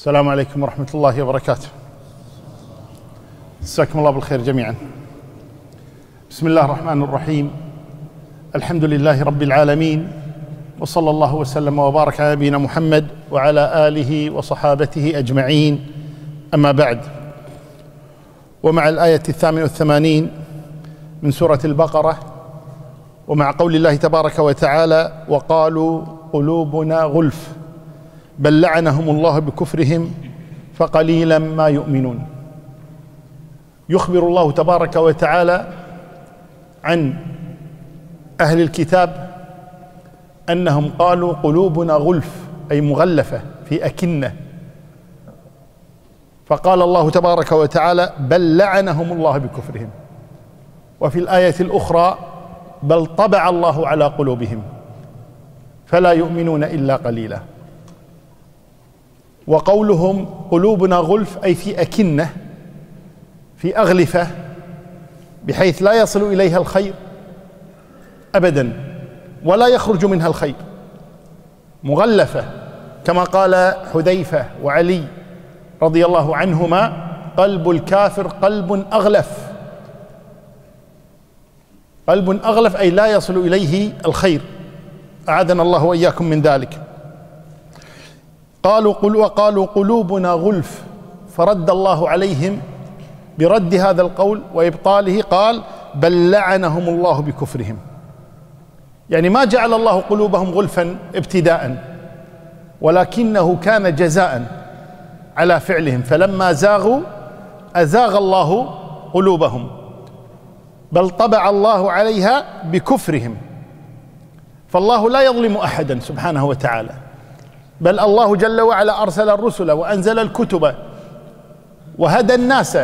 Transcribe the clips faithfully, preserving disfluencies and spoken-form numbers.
السلام عليكم ورحمة الله وبركاته. مساكم الله بالخير جميعا. بسم الله الرحمن الرحيم. الحمد لله رب العالمين، وصلى الله وسلم وبارك على نبينا محمد وعلى آله وصحابته أجمعين، أما بعد. ومع الآية الثامنة والثمانين من سورة البقرة، ومع قول الله تبارك وتعالى: وقالوا قلوبنا غلف بل لعنهم الله بكفرهم فقليلا ما يؤمنون. يخبر الله تبارك وتعالى عن أهل الكتاب أنهم قالوا قلوبنا غلف، أي مغلفة في أكنة. فقال الله تبارك وتعالى: بل لعنهم الله بكفرهم. وفي الآية الأخرى: بل طبع الله على قلوبهم فلا يؤمنون إلا قليلا. وقولهم قلوبنا غلف أي في أكنة، في أغلفة، بحيث لا يصل إليها الخير أبدا ولا يخرج منها الخير، مغلفة، كما قال حذيفة وعلي رضي الله عنهما: قلب الكافر قلب أغلف. قلب أغلف أي لا يصل إليه الخير، أعاذنا الله وإياكم من ذلك. قالوا قل وقالوا قلوبنا غلف، فرد الله عليهم برد هذا القول وإبطاله، قال: بل لعنهم الله بكفرهم. يعني ما جعل الله قلوبهم غلفا ابتداء، ولكنه كان جزاء على فعلهم، فلما زاغوا أزاغ الله قلوبهم. بل طبع الله عليها بكفرهم. فالله لا يظلم أحدا سبحانه وتعالى، بل الله جل وعلا أرسل الرسل وأنزل الكتب وهدى الناس،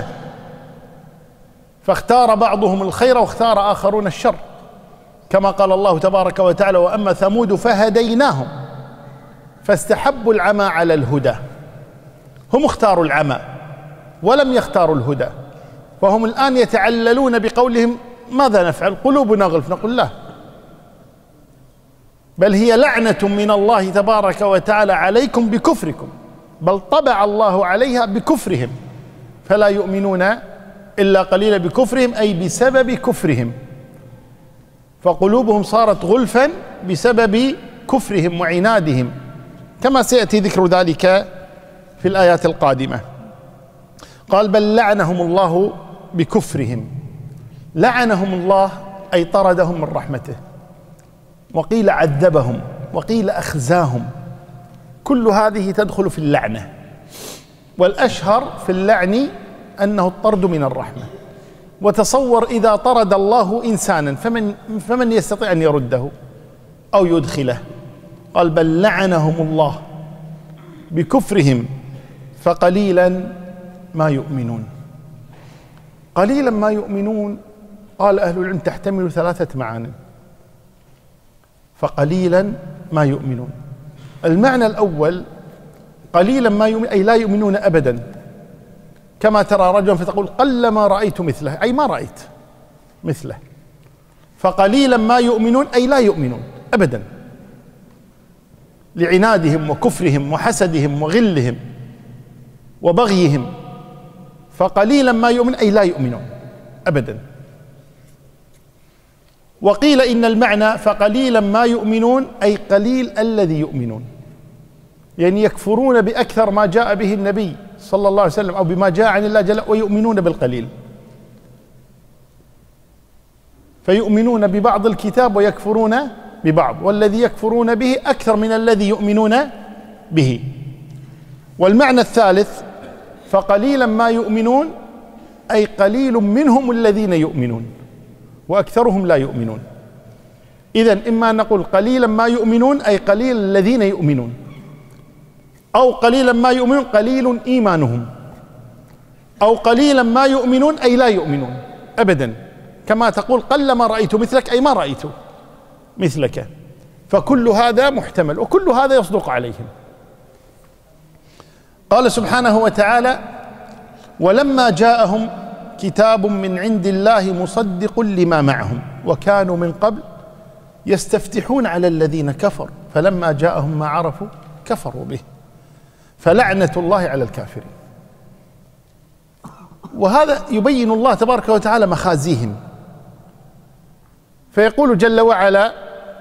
فاختار بعضهم الخير واختار آخرون الشر، كما قال الله تبارك وتعالى: وأما ثمود فهديناهم فاستحبوا العمى على الهدى. هم اختاروا العمى ولم يختاروا الهدى، فهم الآن يتعللون بقولهم: ماذا نفعل؟ قلوبنا غلف. نقول: لا، بل هي لعنة من الله تبارك وتعالى عليكم بكفركم، بل طبع الله عليها بكفرهم فلا يؤمنون إلا قليلا. بكفرهم أي بسبب كفرهم، فقلوبهم صارت غلفا بسبب كفرهم وعنادهم، كما سيأتي ذكر ذلك في الآيات القادمة. قال: بل لعنهم الله بكفرهم. لعنهم الله أي طردهم من رحمته، وقيل عذبهم، وقيل أخزاهم. كل هذه تدخل في اللعنة، والأشهر في اللعن أنه الطرد من الرحمة. وتصور إذا طرد الله إنسانا فمن, فمن يستطيع أن يرده أو يدخله؟ قال: بل لعنهم الله بكفرهم فقليلا ما يؤمنون. قليلا ما يؤمنون، قال أهل العلم، تحتمل ثلاثة معاني. فقليلا ما يؤمنون، المعنى الأول قليلا ما يؤمن أي لا يؤمنون أبدا، كما ترى رجلا فتقول: قلما رأيت مثله، أي ما رأيت مثله. فقليلا ما يؤمنون أي لا يؤمنون أبدا، لعنادهم وكفرهم وحسدهم وغلهم وبغيهم. فقليلا ما يؤمن أي لا يؤمنون أبدا. وقيل إن المعنى فقليلا ما يؤمنون أي قليل الذي يؤمنون، يعني يكفرون بأكثر ما جاء به النبي صلى الله عليه وسلم أو بما جاء عن الله جل، ويؤمنون بالقليل. فيؤمنون ببعض الكتاب ويكفرون ببعض، والذي يكفرون به أكثر من الذي يؤمنون به. والمعنى الثالث فقليلا ما يؤمنون أي قليل منهم الذين يؤمنون وأكثرهم لا يؤمنون. إذن إما نقول قليلا ما يؤمنون أي قليل الذين يؤمنون، أو قليلا ما يؤمنون قليل إيمانهم، أو قليلا ما يؤمنون أي لا يؤمنون أبدا، كما تقول: قلما رأيت مثلك أي ما رأيت مثلك. فكل هذا محتمل، وكل هذا يصدق عليهم. قال سبحانه وتعالى: ولما جاءهم كتاب من عند الله مصدق لما معهم وكانوا من قبل يستفتحون على الذين كفروا فلما جاءهم ما عرفوا كفروا به. فلعنة الله على الكافرين. وهذا يبين الله تبارك وتعالى مخازيهم، فيقول جل وعلا: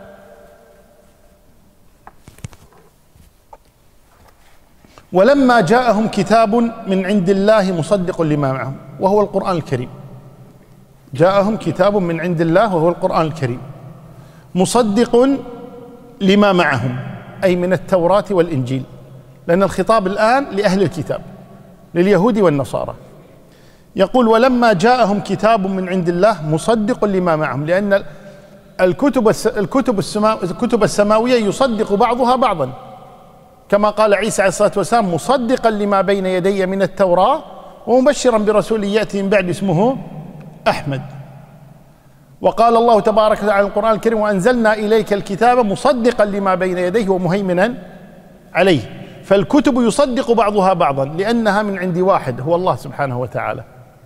ولما جاءهم كتاب من عند الله مصدق لما معهم، وهو القرآن الكريم. جاءهم كتاب من عند الله وهو القرآن الكريم مصدق لما معهم، أي من التوراة والإنجيل، لأن الخطاب الآن لأهل الكتاب، لليهود والنصارى. يقول: ولما جاءهم كتاب من عند الله مصدق لما معهم، لأن الكتب الكتب الكتب السماوية يصدق بعضها بعضا، كما قال عيسى عليه الصلاة والسلام: مصدقا لما بين يدي من التوراة ومبشرا برسول يأتي من بعد اسمه أحمد. وقال الله تبارك وتعالى عن القرآن الكريم: وأنزلنا إليك الكتاب مصدقا لما بين يديه ومهيمنا عليه. فالكتب يصدق بعضها بعضا لأنها من عند واحد هو الله سبحانه وتعالى،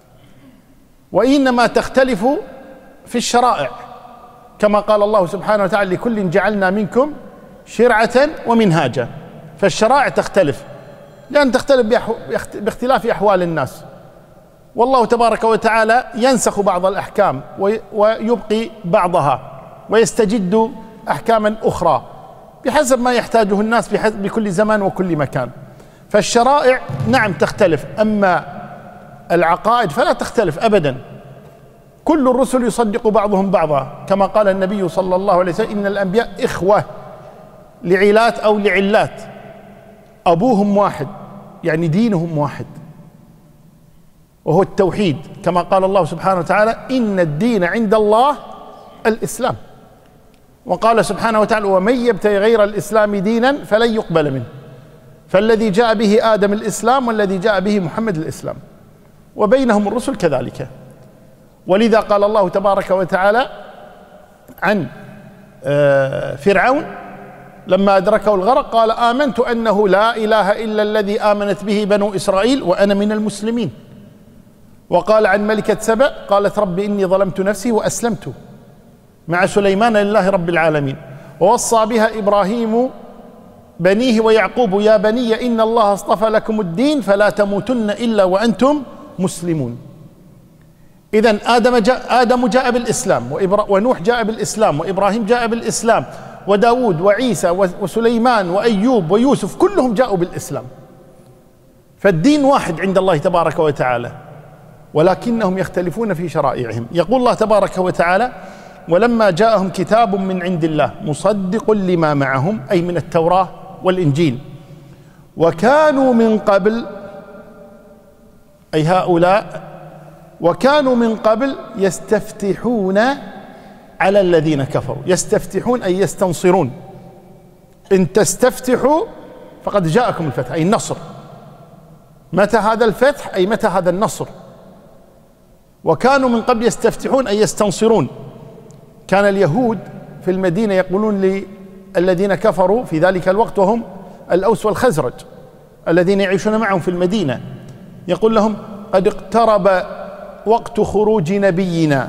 وإنما تختلف في الشرائع، كما قال الله سبحانه وتعالى: لكل جعلنا منكم شرعة ومنهاجا. فالشرائع تختلف لأن تختلف باختلاف أحوال الناس، والله تبارك وتعالى ينسخ بعض الأحكام ويبقي بعضها ويستجد أحكاما أخرى بحسب ما يحتاجه الناس بكل زمان وكل مكان. فالشرائع نعم تختلف، أما العقائد فلا تختلف أبدا. كل الرسل يصدق بعضهم بعضا، كما قال النبي صلى الله عليه وسلم: إن الأنبياء إخوة لعلات أو لعلات، أبوهم واحد، يعني دينهم واحد، وهو التوحيد، كما قال الله سبحانه وتعالى: إن الدين عند الله الإسلام. وقال سبحانه وتعالى: ومن يبتغي غير الإسلام دينا فلن يقبل منه. فالذي جاء به آدم الإسلام، والذي جاء به محمد الإسلام، وبينهم الرسل كذلك. ولذا قال الله تبارك وتعالى عن فرعون لما أدركه الغرق قال: آمنت أنه لا إله إلا الذي آمنت به بنو إسرائيل وأنا من المسلمين. وقال عن ملكة سبأ قالت: رب إني ظلمت نفسي وأسلمت مع سليمان لله رب العالمين. ووصى بها إبراهيم بنيه ويعقوب: يا بني إن الله اصطفى لكم الدين فلا تموتن إلا وأنتم مسلمون. إذن آدم جاء, آدم جاء بالإسلام، ونوح جاء بالإسلام، وإبراهيم جاء بالإسلام، وداود وعيسى وسليمان وأيوب ويوسف كلهم جاءوا بالإسلام. فالدين واحد عند الله تبارك وتعالى، ولكنهم يختلفون في شرائعهم. يقول الله تبارك وتعالى: ولما جاءهم كتاب من عند الله مصدق لما معهم، أي من التوراة والإنجيل، وكانوا من قبل، أي هؤلاء، وكانوا من قبل يستفتحون على الذين كفروا. يستفتحون أي يستنصرون. إن تستفتحوا فقد جاءكم الفتح، أي النصر. متى هذا الفتح؟ أي متى هذا النصر. وكانوا من قبل يستفتحون أي يستنصرون. كان اليهود في المدينة يقولون للذين كفروا في ذلك الوقت، وهم الأوس والخزرج الذين يعيشون معهم في المدينة، يقول لهم: قد اقترب وقت خروج نبينا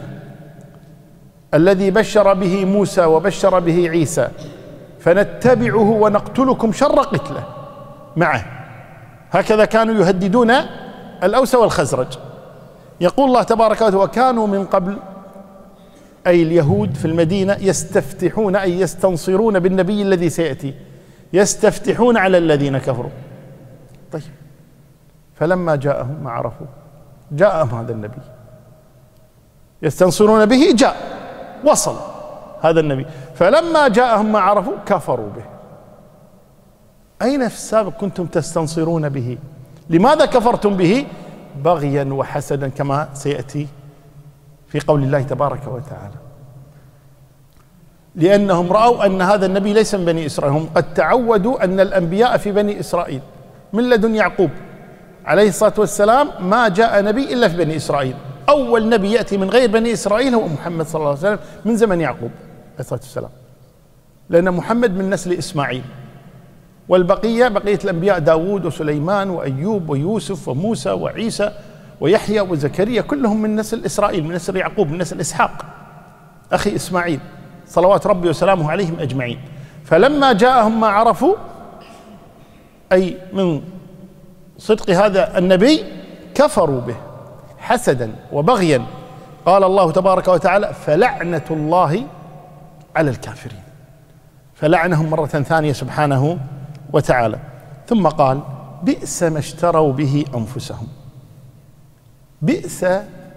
الذي بشر به موسى وبشر به عيسى، فنتبعه ونقتلكم شر قتله معه. هكذا كانوا يهددون الأوس والخزرج. يقول الله تبارك وتعالى: وكانوا من قبل، أي اليهود في المدينة، يستفتحون أي يستنصرون بالنبي الذي سيأتي، يستفتحون على الذين كفروا. طيب، فلما جاءهم ما عرفوا، جاءهم هذا النبي يستنصرون به، جاء وصل هذا النبي، فلما جاءهم ما عرفوا كفروا به. أين في السابق كنتم تستنصرون به؟ لماذا كفرتم به؟ بغيا وحسدا، كما سيأتي في قول الله تبارك وتعالى. لأنهم رأوا أن هذا النبي ليس من بني إسرائيل. هم قد تعودوا أن الأنبياء في بني إسرائيل من لدن يعقوب عليه الصلاة والسلام، ما جاء نبي إلا في بني إسرائيل. أول نبي يأتي من غير بني إسرائيل هو محمد صلى الله عليه وسلم من زمن يعقوب عليه الصلاة والسلام، لأن محمد من نسل إسماعيل، والبقية بقية الأنبياء داود وسليمان وأيوب ويوسف وموسى وعيسى ويحيى وزكريا كلهم من نسل إسرائيل، من نسل يعقوب، من نسل إسحاق أخي إسماعيل صلوات ربي وسلامه عليهم أجمعين. فلما جاءهم ما عرفوا، أي من صدق هذا النبي كفروا به حسدا وبغيا. قال الله تبارك وتعالى فلعنة الله على الكافرين، فلعنهم مرة ثانية سبحانه وتعالى. ثم قال بئس ما اشتروا به أنفسهم. بئس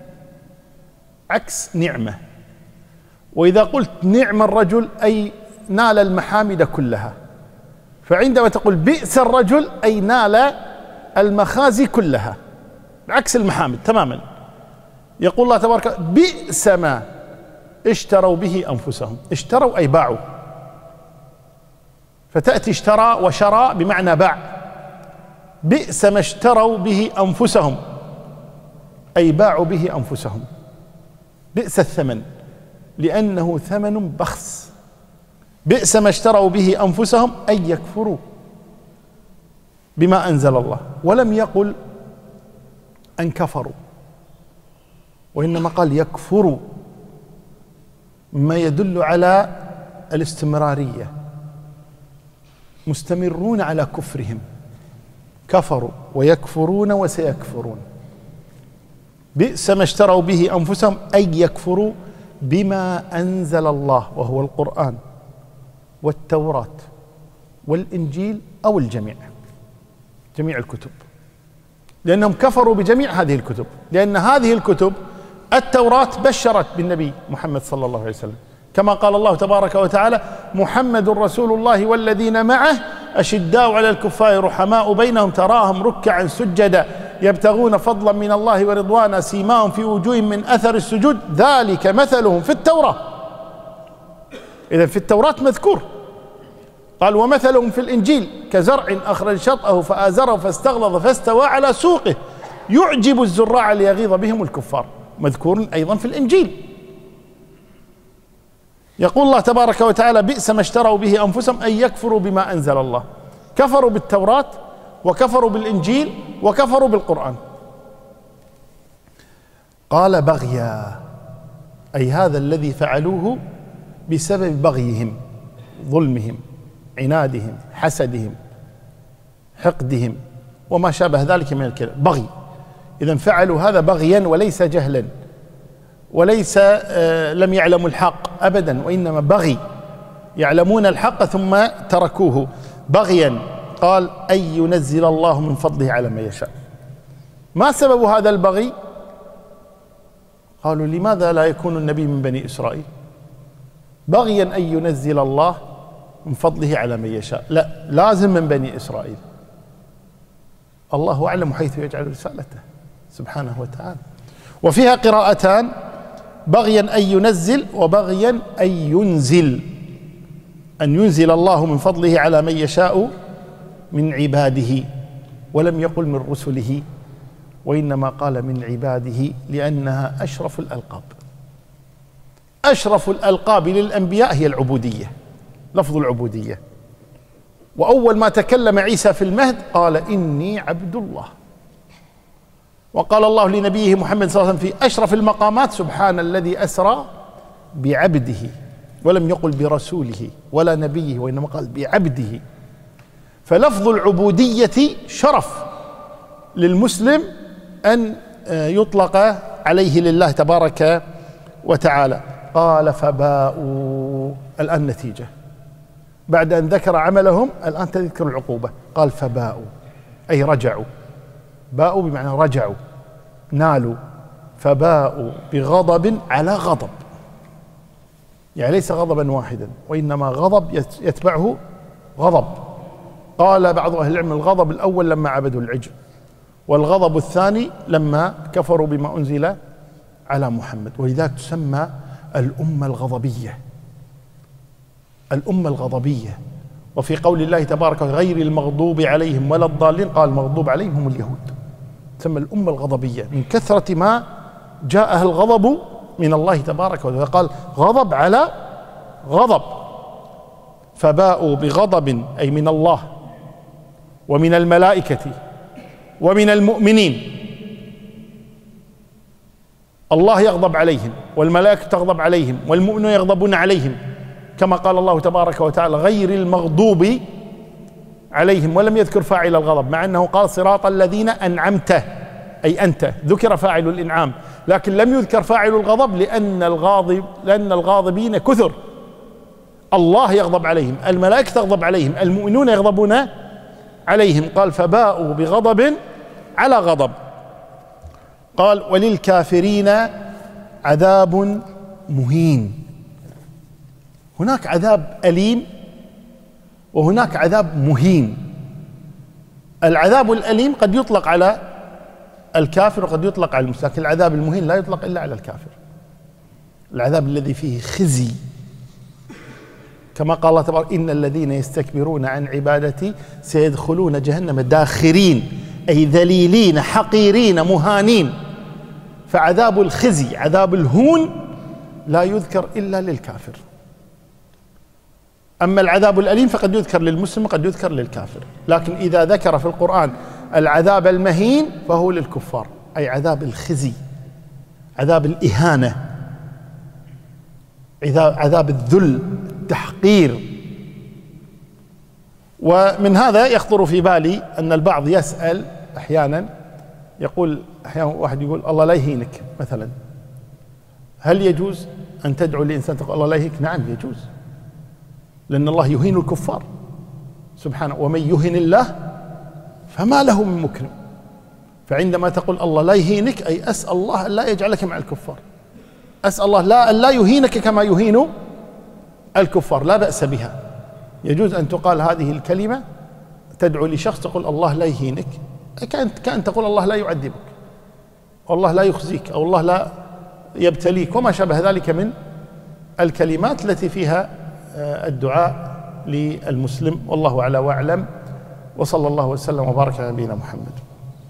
عكس نعمة، وإذا قلت نعم الرجل أي نال المحامد كلها، فعندما تقول بئس الرجل أي نال المخازي كلها، عكس المحامد تماما. يقول الله تبارك وتعالى بئس ما اشتروا به أنفسهم. اشتروا أي باعوا، فتأتي اشترى وشرى بمعنى باع. بئس ما اشتروا به أنفسهم أي باعوا به أنفسهم. بئس الثمن لأنه ثمن بخس. بئس ما اشتروا به أنفسهم أي يكفروا بما أنزل الله، ولم يقل أن كفروا، وإنما قال يكفروا، ما يدل على الاستمرارية، مستمرون على كفرهم، كفروا ويكفرون وسيكفرون. بئس ما اشتروا به أنفسهم أي يكفروا بما أنزل الله، وهو القرآن والتوراة والإنجيل أو الجميع، جميع الكتب، لأنهم كفروا بجميع هذه الكتب، لأن هذه الكتب التوراة بشرت بالنبي محمد صلى الله عليه وسلم، كما قال الله تبارك وتعالى محمد رسول الله والذين معه أشداء على الكفار رحماء بينهم تراهم ركعا سجدا يبتغون فضلا من الله ورضوانا سيماهم في وجوههم من أثر السجود ذلك مثلهم في التوراة. إذن في التوراة مذكور. قال ومثلهم في الإنجيل كزرع أخرج شطأه فآزره فاستغلظ فاستوى على سوقه يعجب الزراع ليغيظ بهم الكفار، مذكور أيضا في الإنجيل. يقول الله تبارك وتعالى بئس ما اشتروا به أنفسهم أن يكفروا بما أنزل الله. كفروا بالتوراة وكفروا بالإنجيل وكفروا بالقرآن. قال بغيا أي هذا الذي فعلوه بسبب بغيهم، ظلمهم، عنادهم، حسدهم، حقدهم وما شابه ذلك من الكلام. بغي، إذن فعلوا هذا بغيا وليس جهلا، وليس آه لم يعلموا الحق أبدا، وإنما بغي، يعلمون الحق ثم تركوه بغيا. قال أن ينزل الله من فضله على من يشاء. ما سبب هذا البغي؟ قالوا لماذا لا يكون النبي من بني إسرائيل؟ بغيا أن ينزل الله من فضله على من يشاء، لا، لازم من بني إسرائيل. الله أعلم حيث يجعل رسالته سبحانه وتعالى. وفيها قراءتان، بغيا أن ينزل وبغيا أن ينزل، أن ينزل الله من فضله على من يشاء من عباده، ولم يقل من رسله، وإنما قال من عباده لأنها أشرف الألقاب. أشرف الألقاب للأنبياء هي العبودية، لفظ العبودية. وأول ما تكلم عيسى في المهد قال إني عبد الله، وقال الله لنبيه محمد صلى الله عليه وسلم في أشرف المقامات سبحان الذي أسرى بعبده، ولم يقل برسوله ولا نبيه، وإنما قال بعبده. فلفظ العبودية شرف للمسلم أن يطلق عليه لله تبارك وتعالى. قال فباءوا، الآن نتيجة بعد أن ذكر عملهم، الآن تذكر العقوبة. قال فباءوا أي رجعوا، باءوا بمعنى رجعوا، نالوا، فباءوا بغضب على غضب، يعني ليس غضبا واحدا، وإنما غضب يتبعه غضب. قال بعض أهل العلم الغضب الأول لما عبدوا العجل، والغضب الثاني لما كفروا بما أنزل على محمد، ولذلك تسمى الأمة الغضبية، الأمة الغضبية. وفي قول الله تبارك وتعالى غير المغضوب عليهم ولا الضالين، قال المغضوب عليهم هم اليهود. تسمى الأمة الغضبية من كثرة ما جاءها الغضب من الله تبارك وتعالى، قال غضب على غضب. فباءوا بغضب أي من الله ومن الملائكة ومن المؤمنين. الله يغضب عليهم والملائكة تغضب عليهم والمؤمنون يغضبون عليهم، كما قال الله تبارك وتعالى غير المغضوب عليهم ولم يذكر فاعل الغضب، مع أنه قال صراط الذين أنعمت، أي أنت، ذكر فاعل الإنعام لكن لم يذكر فاعل الغضب، لأن الغاضب لأن الغاضبين كثر، الله يغضب عليهم، الملائكة تغضب عليهم، المؤمنون يغضبون عليهم. قال فباءوا بغضب على غضب. قال وللكافرين عذاب مهين. هناك عذاب أليم وهناك عذاب مهين. العذاب الأليم قد يطلق على الكافر وقد يطلق على المسلم، لكن العذاب المهين لا يطلق إلا على الكافر. العذاب الذي فيه خزي، كما قال الله تبارك إن الذين يستكبرون عن عبادتي سيدخلون جهنم داخرين، أي ذليلين حقيرين مهانين. فعذاب الخزي، عذاب الهون، لا يذكر إلا للكافر. أما العذاب الأليم فقد يذكر للمسلم وقد يذكر للكافر، لكن إذا ذكر في القرآن العذاب المهين فهو للكفار، أي عذاب الخزي، عذاب الإهانة، عذاب الذل، التحقير. ومن هذا يخطر في بالي أن البعض يسأل أحيانا، يقول أحيانا واحد يقول الله لا يهينك مثلا، هل يجوز أن تدعو لإنسان تقول الله لا يهينك؟ نعم يجوز، لأن الله يهين الكفار سبحانه، ومن يهن الله فما له من مكرم. فعندما تقول الله لا يهينك، أي أسأل الله أن لا يجعلك مع الكفار، أسأل الله لا أن لا يهينك كما يهين الكفار، لا بأس بها. يجوز أن تقال هذه الكلمة، تدعو لشخص تقول الله لا يهينك، كأن كأن تقول الله لا يعذبك، والله لا يخزيك، أو الله لا يبتليك، وما شابه ذلك من الكلمات التي فيها الدعاء للمسلم. والله أعلى وأعلم، وصلى الله وسلم وبارك على نبينا محمد.